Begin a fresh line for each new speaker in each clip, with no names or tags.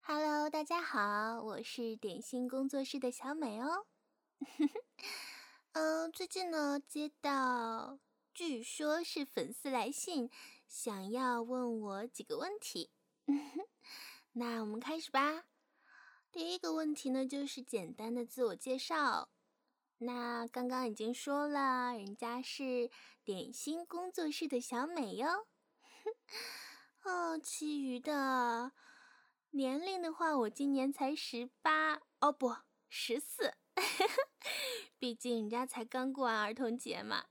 Hello，大家好，我是点心工作室的小美哦。最近呢接到据说是粉丝来信，想要问我几个问题。那我们开始吧。第一个问题呢，就是简单的自我介绍。那刚刚已经说了，人家是点心工作室的小美哟。其余的年龄的话，我今年才18，哦不，14，毕竟人家才刚过完儿童节嘛。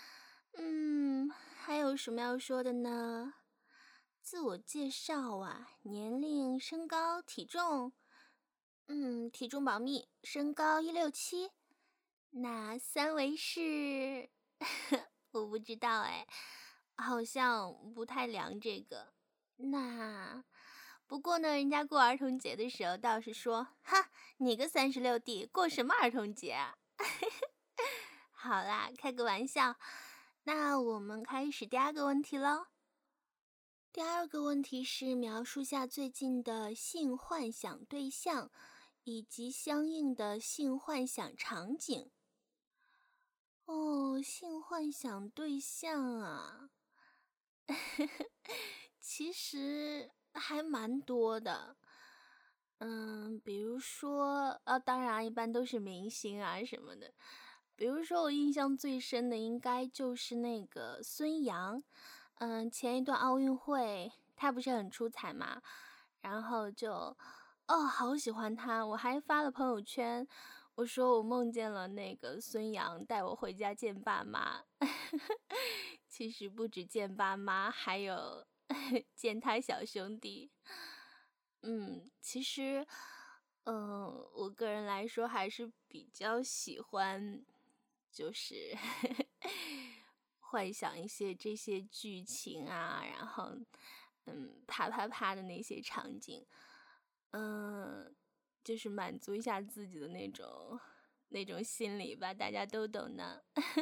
还有什么要说的呢？自我介绍啊，年龄、身高、体重，体重保密，身高167，那三围是我不知道哎，好像不太量这个。那不过呢，人家过儿童节的时候倒是说，哈，你个36弟过什么儿童节啊？好啦，开个玩笑。那我们开始第二个问题咯。第二个问题是描述下最近的性幻想对象以及相应的性幻想场景。性幻想对象啊，其实还蛮多的。比如说，当然一般都是明星啊什么的。比如说我印象最深的应该就是那个孙杨。前一段奥运会他不是很出彩嘛，然后就好喜欢他，我还发了朋友圈，我说我梦见了那个孙杨带我回家见爸妈。其实不止见爸妈，还有见他小兄弟。其实我个人来说还是比较喜欢就是幻想一些这些剧情啊，然后啪啪啪的那些场景，就是满足一下自己的那种心理吧，大家都懂的。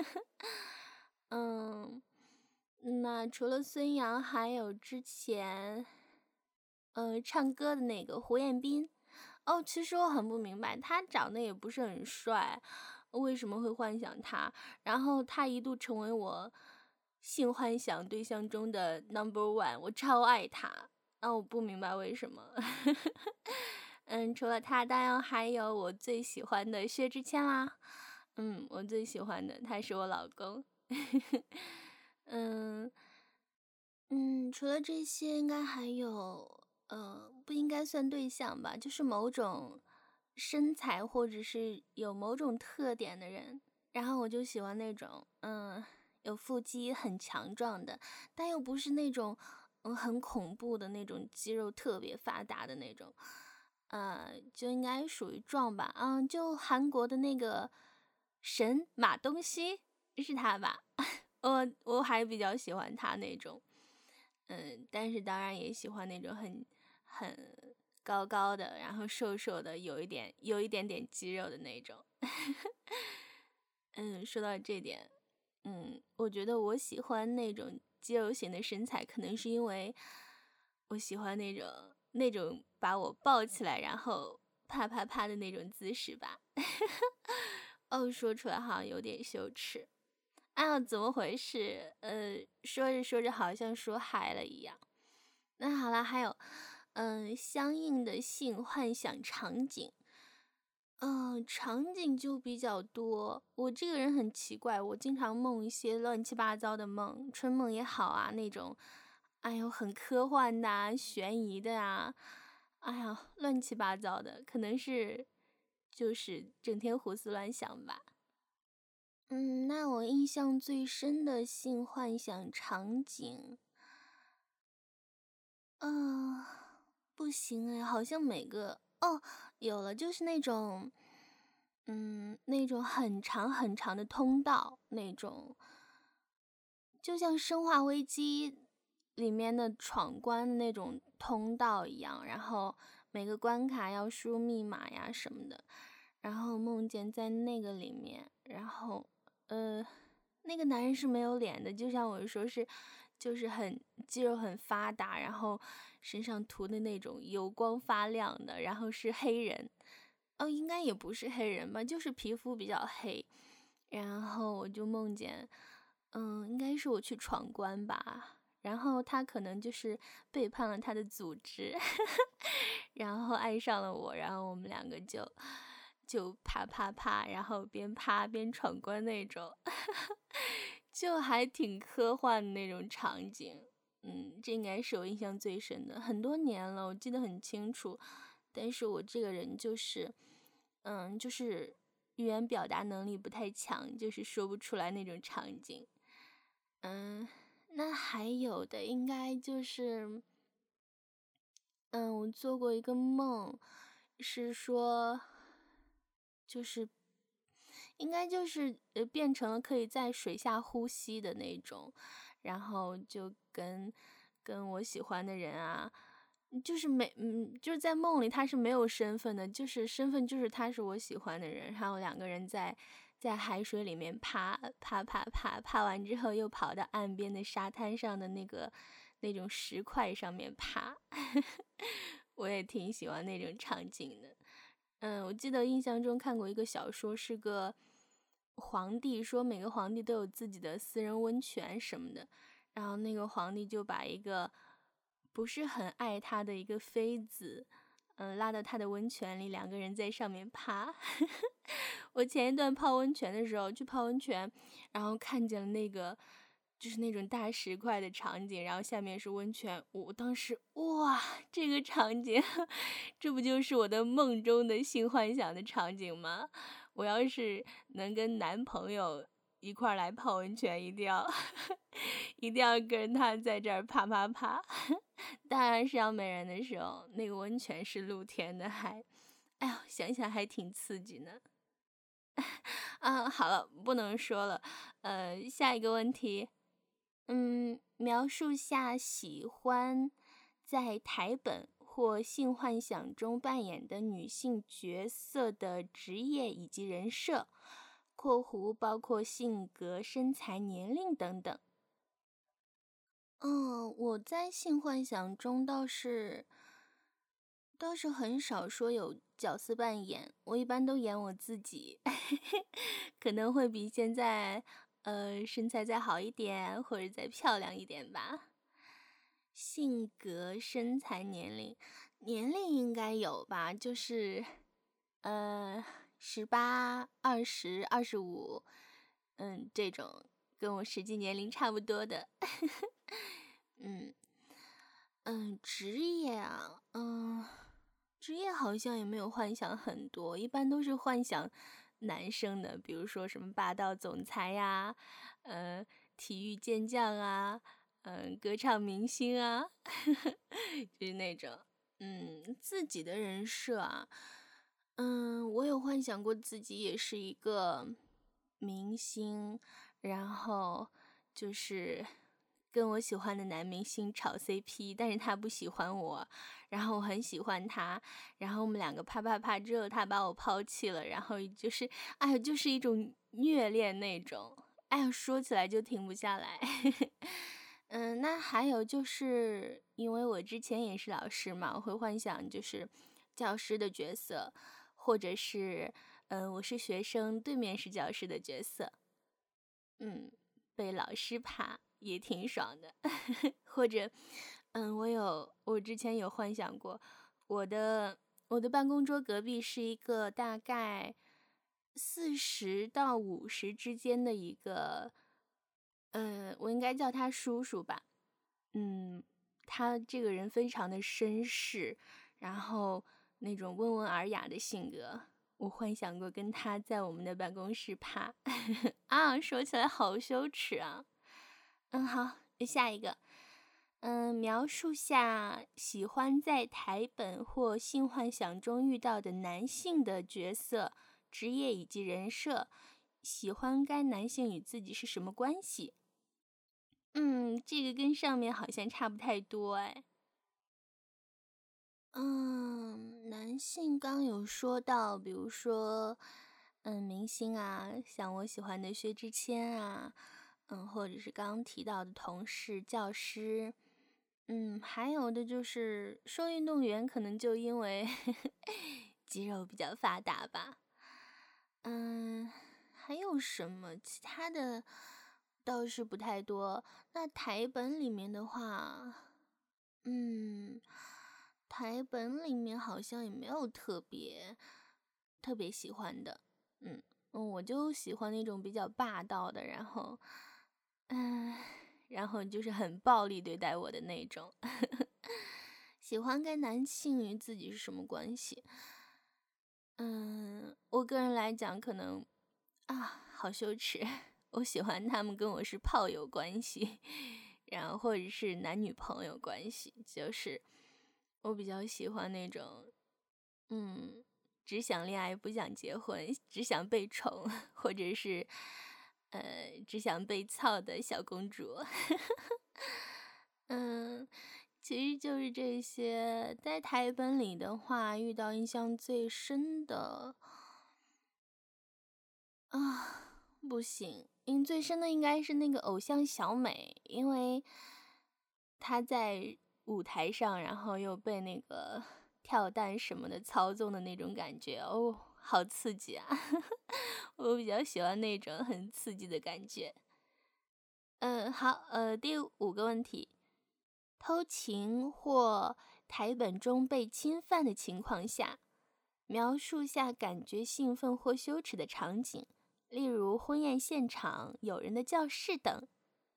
那除了孙杨，还有之前唱歌的那个胡彦斌。其实我很不明白，他长得也不是很帅，为什么会幻想他？然后他一度成为我性幻想对象中的 No.1， 我超爱他。我不明白为什么。除了他，当然还有我最喜欢的薛之谦啦。我最喜欢的，他是我老公。除了这些，应该还有，不应该算对象吧，就是某种身材或者是有某种特点的人。然后我就喜欢那种，有腹肌很强壮的，但又不是那种，很恐怖的那种肌肉特别发达的那种，就应该属于壮吧。就韩国的那个神马东锡，是他吧？我还比较喜欢他那种。但是当然也喜欢那种很高高的，然后瘦瘦的，有一点点肌肉的那种。说到这点，我觉得我喜欢那种肌肉型的身材，可能是因为我喜欢那种把我抱起来，然后啪啪啪的那种姿势吧。说出来好像有点羞耻。怎么回事？说着说着好像说嗨了一样。那好啦，还有，相应的性幻想场景。场景就比较多。我这个人很奇怪，我经常梦一些乱七八糟的梦，春梦也好啊，那种，很科幻的啊，悬疑的啊，乱七八糟的，可能是就是整天胡思乱想吧。那我印象最深的性幻想场景，不行哎，好像每个有了，就是那种，那种很长很长的通道，那种，就像《生化危机》里面的闯关的那种通道一样，然后每个关卡要输入密码呀什么的，然后梦见在那个里面，然后那个男人是没有脸的，就像我说是就是肌肉很发达，然后身上涂的那种油光发亮的，然后是黑人。哦，应该也不是黑人吧，就是皮肤比较黑。然后我就梦见，应该是我去闯关吧，然后他可能就是背叛了他的组织，然后爱上了我，然后我们两个就啪啪啪，然后边啪边闯关那种，就还挺科幻的那种场景。这应该是我印象最深的，很多年了，我记得很清楚。但是我这个人就是，就是语言表达能力不太强，就是说不出来那种场景。那还有的应该就是，我做过一个梦，是说，就是应该就是变成了可以在水下呼吸的那种，然后就跟我喜欢的人啊，就是就是在梦里他是没有身份的，就是身份就是他是我喜欢的人，然后两个人在海水里面爬爬爬爬爬完之后，又跑到岸边的沙滩上的那种石块上面爬，我也挺喜欢那种场景的。我记得印象中看过一个小说，是个皇帝说每个皇帝都有自己的私人温泉什么的，然后那个皇帝就把一个不是很爱他的一个妃子，拉到他的温泉里，两个人在上面趴。我前一段泡温泉的时候去泡温泉，然后看见了那个就是那种大石块的场景，然后下面是温泉，我当时哇，这个场景，这不就是我的梦中的性幻想的场景吗？我要是能跟男朋友一块儿来泡温泉，一定要一定要跟他在这儿啪啪啪。当然是要没人的时候，那个温泉是露天的，哎呀，想想还挺刺激呢。好了，不能说了。下一个问题，描述下喜欢在台本或性幻想中扮演的女性角色的职业以及人设（括弧包括性格、身材、年龄等等）。我在性幻想中倒是很少说有角色扮演，我一般都演我自己，可能会比现在身材再好一点，或者再漂亮一点吧。性格、身材、年龄应该有吧，就是18、20、25，这种跟我实际年龄差不多的。嗯职业啊，职业好像也没有幻想很多，一般都是幻想男生的，比如说什么霸道总裁呀，体育健将啊，歌唱明星啊，就是那种，自己的人设啊，我有幻想过自己也是一个明星，然后就是跟我喜欢的男明星炒 CP，但是他不喜欢我，然后我很喜欢他，然后我们两个啪啪啪之后，他把我抛弃了，然后就是，哎呀，就是一种虐恋那种，哎呀，说起来就停不下来。那还有就是因为我之前也是老师嘛，我会幻想就是教师的角色，或者是我是学生，对面是教师的角色，被老师啪也挺爽的。或者我之前有幻想过，我的办公桌隔壁是一个大概40到50之间的一个，我应该叫他叔叔吧。他这个人非常的绅士，然后那种温文尔雅的性格，我幻想过跟他在我们的办公室啪。说起来好羞耻啊。好，下一个。描述下喜欢在台本或性幻想中遇到的男性的角色、职业以及人设，喜欢该男性与自己是什么关系？这个跟上面好像差不太多哎。男性刚有说到，比如说，明星啊，像我喜欢的薛之谦啊， 或者是刚刚提到的同事、教师，还有的就是说运动员，可能就因为肌肉比较发达吧。还有什么其他的倒是不太多。那台本里面的话，台本里面好像也没有特别喜欢的。我就喜欢那种比较霸道的，然后就是很暴力对待我的那种。喜欢跟男性与自己是什么关系？我个人来讲，可能好羞耻。我喜欢他们跟我是炮友关系，然后或者是男女朋友关系，就是我比较喜欢那种，只想恋爱不想结婚，只想被宠，或者是只想被操的小公主。其实就是这些。在台本里的话，遇到印象最深的不行，最深的应该是那个偶像小美，因为她在舞台上，然后又被那个跳蛋什么的操纵的那种感觉，好刺激啊！我比较喜欢那种很刺激的感觉。好，第5个问题，偷情或台本中被侵犯的情况下，描述下感觉兴奋或羞耻的场景，例如婚宴现场、友人的教室等。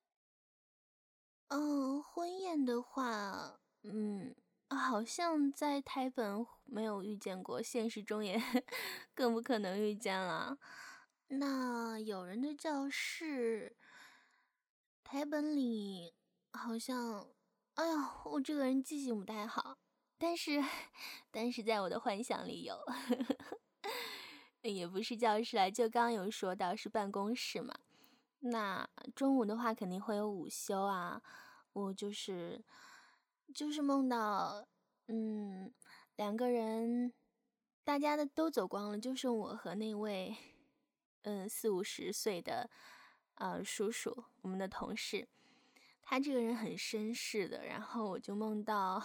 婚宴的话，好像在台本没有遇见过，现实中也更不可能遇见了。那友人的教室，台本里好像，哎呀，我这个人记性不太好，但是在我的幻想里有。也不是教室啦，就刚刚有说到是办公室嘛。那中午的话肯定会有午休啊，我就是梦到，2个人，大家都走光了，就剩我和那位40-50岁的叔叔，我们的同事。他这个人很绅士的，然后我就梦到，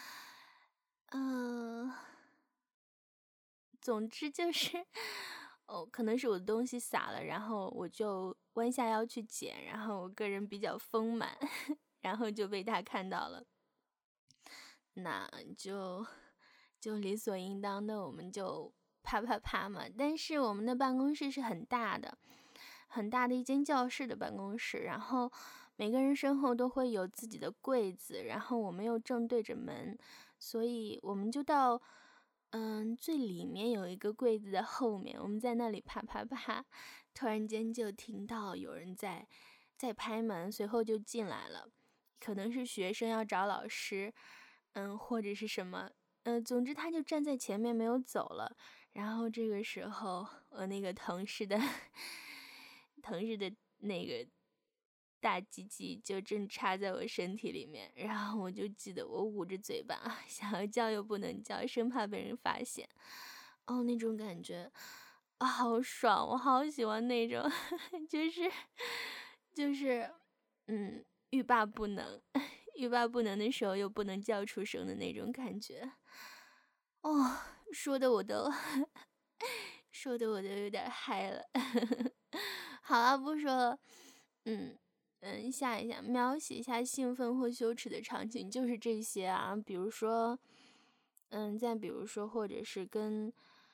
总之就是可能是我的东西洒了，然后我就弯下腰去捡，然后我个人比较丰满，然后就被他看到了。那就理所应当的，我们就啪啪啪嘛。但是我们的办公室是很大的一间教室的办公室，然后每个人身后都会有自己的柜子，然后我们又正对着门，所以我们就到最里面有一个柜子的后面，我们在那里啪啪啪，突然间就听到有人在拍门，随后就进来了，可能是学生要找老师，或者是什么，总之他就站在前面没有走了。然后这个时候，我那个同事的那个大鸡鸡就正插在我身体里面，然后我就记得我捂着嘴巴，想要叫又不能叫，生怕被人发现。那种感觉好爽，我好喜欢那种，就是欲罢不能，欲罢不能的时候又不能叫出声的那种感觉。说的我都有点嗨了。好了，不说了。下一下，描写一下兴奋或羞耻的场景，就是这些啊。比如说，再比如说，或者是跟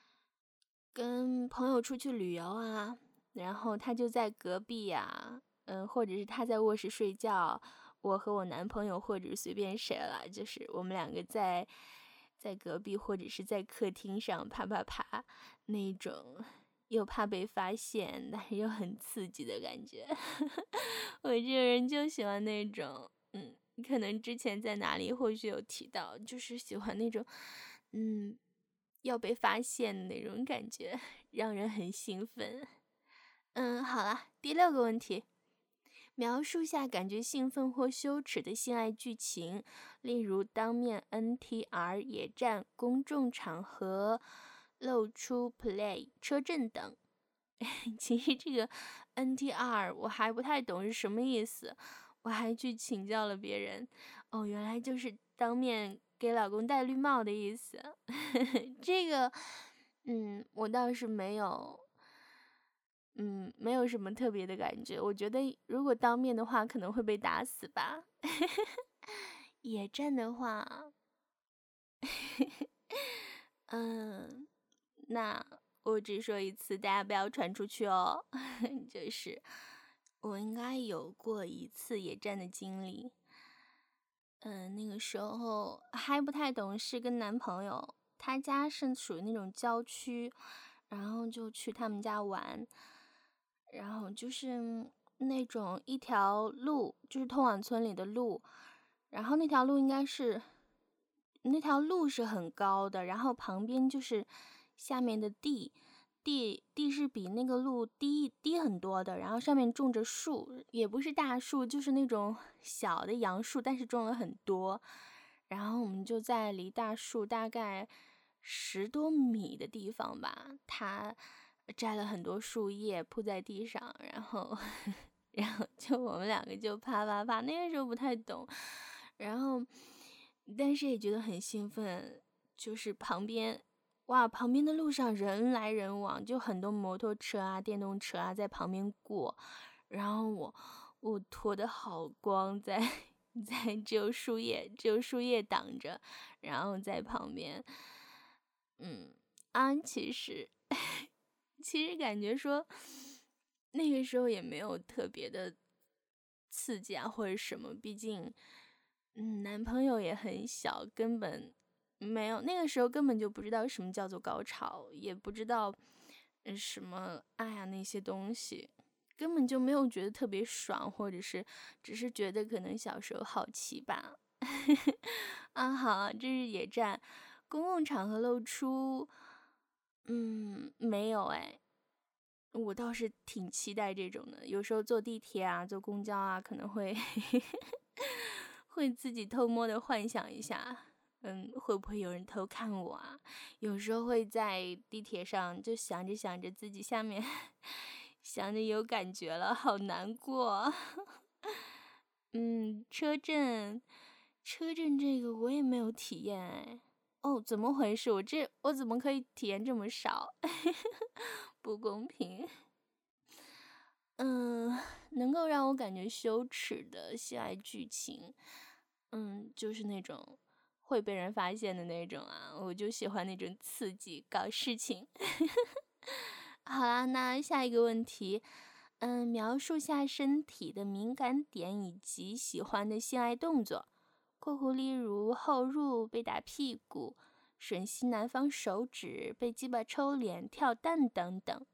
朋友出去旅游啊，然后他就在隔壁呀，或者是他在卧室睡觉，我和我男朋友或者随便谁了，就是我们2个在隔壁或者是在客厅上啪啪啪那种，又怕被发现，但是又很刺激的感觉。我这个人就喜欢那种，可能之前在哪里或许有提到，就是喜欢那种，要被发现的那种感觉，让人很兴奋。好了，第6个问题，描述下感觉兴奋或羞耻的性爱剧情，例如当面 NTR、野战、公众场合、露出 play、车震等。 其实这个 NTR 我还不太懂是什么意思，我还去请教了别人。哦，原来就是当面给老公戴绿帽的意思。这个，我倒是没有什么特别的感觉。我觉得如果当面的话，可能会被打死吧。野战的话，嗯，那我只说一次，大家不要传出去哦。就是我应该有过一次野战的经历。那个时候还不太懂事，跟男朋友，他家是属于那种郊区，然后就去他们家玩，然后就是那种一条路，就是通往村里的路，然后那条路是很高的，然后旁边就是下面的地是比那个路低很多的，然后上面种着树，也不是大树，就是那种小的杨树，但是种了很多。然后我们就在离大树大概10多米的地方吧，他摘了很多树叶铺在地上，然后就我们两个就啪啪啪，那个时候不太懂，然后但是也觉得很兴奋，就是旁边的路上人来人往，就很多摩托车啊、电动车啊在旁边过，然后我脱得好光，只有树叶挡着，然后在旁边，其实感觉说那个时候也没有特别的刺激啊或者什么，毕竟男朋友也很小，根本没有，那个时候根本就不知道什么叫做高潮，也不知道什么爱啊那些东西，根本就没有觉得特别爽，或者是只是觉得可能小时候好奇吧。好，这是野战，公共场合露出，没有哎，我倒是挺期待这种的，有时候坐地铁啊、坐公交啊，可能会会自己偷摸的幻想一下，会不会有人偷看我啊？有时候会在地铁上就想着想着自己下面想着有感觉了，好难过。车震，这个我也没有体验哎。哦，怎么回事？我怎么可以体验这么少？不公平。能够让我感觉羞耻的性爱剧情，就是那种会被人发现的那种啊，我就喜欢那种刺激搞事情。好啦，那下一个问题，描述下身体的敏感点以及喜欢的性爱动作（括弧例如后入、被打屁股、吮吸男方手指、被鸡巴抽脸、跳蛋等等）。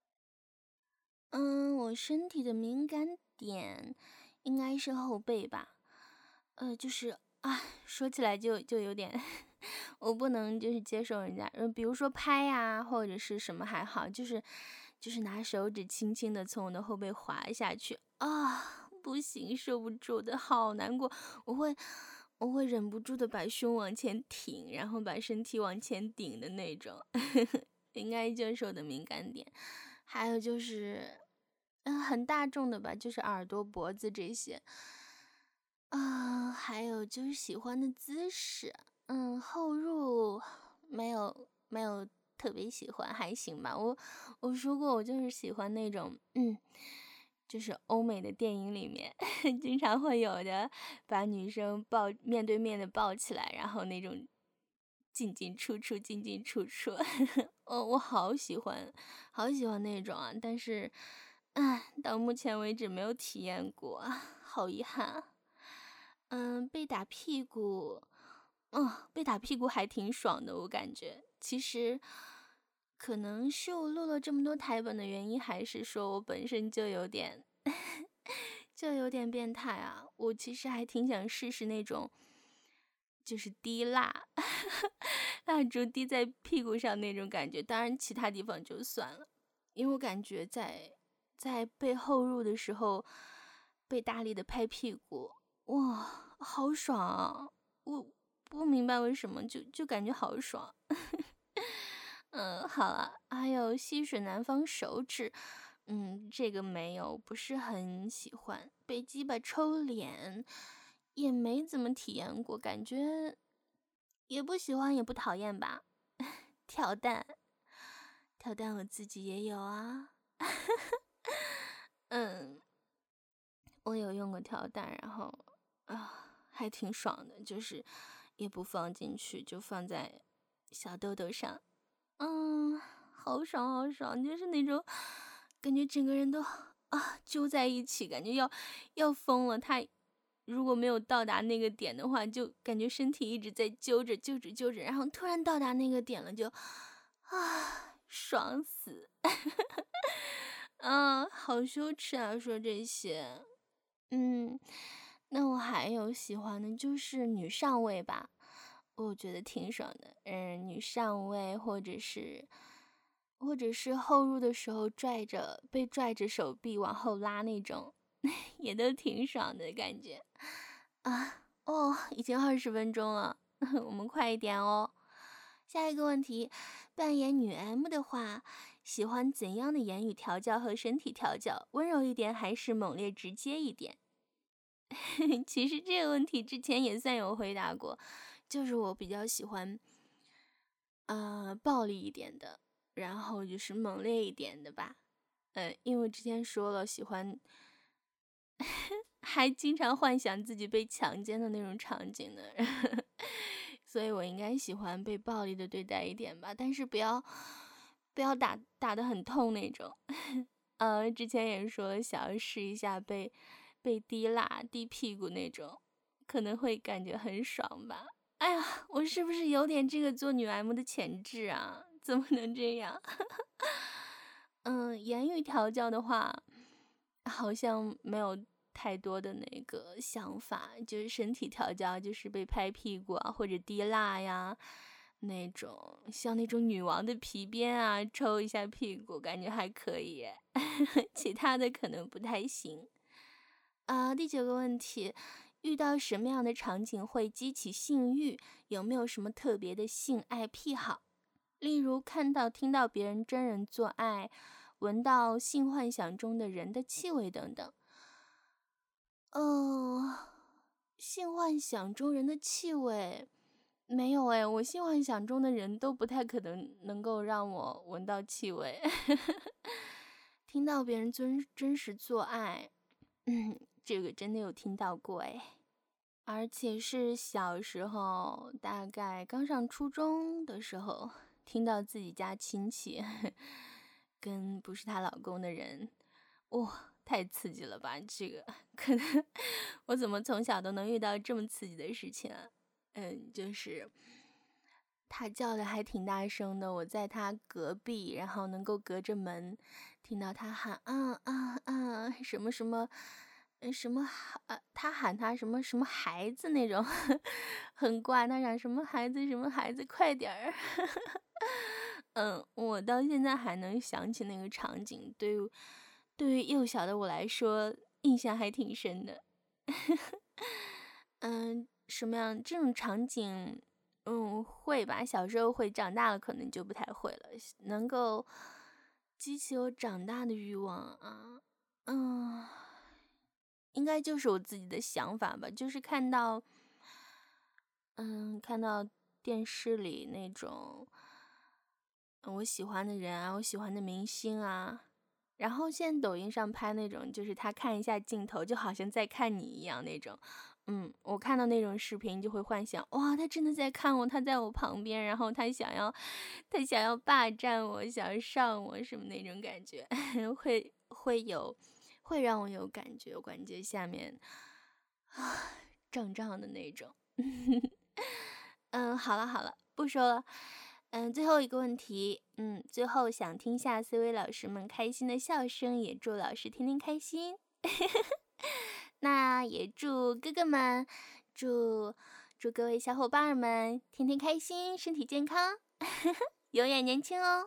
我身体的敏感点应该是后背吧，就是说起来就有点，我不能就是接受人家，比如说拍呀、或者是什么还好，就是拿手指轻轻的从我的后背滑下去啊，不行，受不住的，好难过，我会忍不住的把胸往前挺，然后把身体往前顶的那种，应该就是我的敏感点。还有就是，很大众的吧，就是耳朵、脖子这些。还有就是喜欢的姿势，后入没有特别喜欢，还行吧。我说过，我就是喜欢那种，就是欧美的电影里面经常会有的，把女生面对面的抱起来，然后那种进进出出，进进出出，我好喜欢，好喜欢那种啊！但是，到目前为止没有体验过，好遗憾。被打屁股，被打屁股还挺爽的，我感觉。其实，可能是我录了这么多台本的原因，还是说我本身就有点，就有点变态啊。我其实还挺想试试那种，就是滴蜡，蜡烛滴在屁股上那种感觉。当然，其他地方就算了，因为我感觉在背后入的时候，被大力的拍屁股，哇，好爽啊！我不明白为什么，就感觉好爽。 好了，还有细水南方手指，这个没有，不是很喜欢。被鸡巴抽脸也没怎么体验过，感觉也不喜欢，也不讨厌吧。跳蛋，跳蛋我自己也有啊。嗯，我有用过跳蛋，然后还挺爽的，就是也不放进去，就放在小豆豆上。好爽好爽，就是那种感觉整个人都揪在一起，感觉要疯了。他如果没有到达那个点的话，就感觉身体一直在揪着揪着揪着，然后突然到达那个点了，就爽死。好羞耻啊，说这些。那我还有喜欢的就是女上位吧，我觉得挺爽的。女上位或者是后入的时候被拽着手臂往后拉那种，也都挺爽的感觉啊。已经20分钟了，我们快一点哦。下一个问题，扮演女 M 的话，喜欢怎样的言语调教和身体调教？温柔一点还是猛烈直接一点？其实这个问题之前也算有回答过，就是我比较喜欢暴力一点的，然后就是猛烈一点的吧。因为之前说了喜欢还经常幻想自己被强奸的那种场景呢。所以我应该喜欢被暴力的对待一点吧，但是不要打得很痛那种。之前也说想要试一下被滴蜡滴屁股那种，可能会感觉很爽吧。哎呀，我是不是有点这个做女 M 的潜质啊？怎么能这样？言语调教的话，好像没有太多的那个想法，就是身体调教，就是被拍屁股啊，或者滴蜡呀，那种像那种女王的皮鞭啊，抽一下屁股，感觉还可以耶。其他的可能不太行。第9个问题，遇到什么样的场景会激起性欲？有没有什么特别的性爱癖好？例如看到、听到别人真人做爱，闻到性幻想中的人的气味等等。性幻想中人的气味没有哎，我性幻想中的人都不太可能够让我闻到气味。听到别人真实做爱，这个真的有听到过哎，而且是小时候，大概刚上初中的时候，听到自己家亲戚跟不是她老公的人，太刺激了吧！这个可能我怎么从小都能遇到这么刺激的事情啊？就是他叫的还挺大声的，我在他隔壁，然后能够隔着门听到他喊什么什么。他喊他什么什么孩子那种，很怪。他喊什么孩子什么孩子，快点儿。我到现在还能想起那个场景，对于幼小的我来说，印象还挺深的。什么样这种场景，会吧，小时候会，长大了可能就不太会了。能够激起我长大的欲望啊，应该就是我自己的想法吧，就是看到电视里那种我喜欢的人啊，我喜欢的明星啊，然后现在抖音上拍那种，就是他看一下镜头，就好像在看你一样那种。我看到那种视频就会幻想，哇，他真的在看我，他在我旁边，然后他想要霸占我，想要上我什么那种感觉。会让我有感觉，我感觉下面胀胀的那种。好了，不说了。最后一个问题，最后想听下 CV 老师们开心的笑声，也祝老师天天开心。那也祝哥哥们，祝各位小伙伴们天天开心，身体健康，永远年轻哦。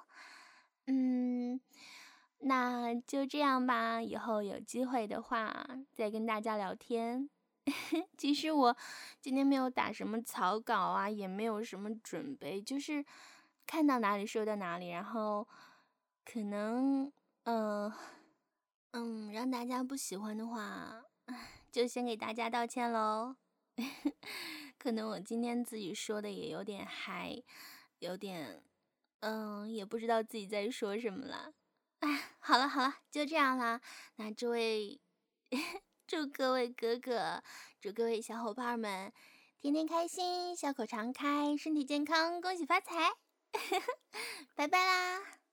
那就这样吧，以后有机会的话再跟大家聊天。其实我今天没有打什么草稿啊，也没有什么准备，就是看到哪里说到哪里，然后可能让大家不喜欢的话，就先给大家道歉喽。可能我今天自己说的也有点嗨，有点也不知道自己在说什么了。哎，好了好了，就这样啦。那这位祝各位哥哥，祝各位小伙伴们天天开心，笑口常开，身体健康，恭喜发财。拜拜啦。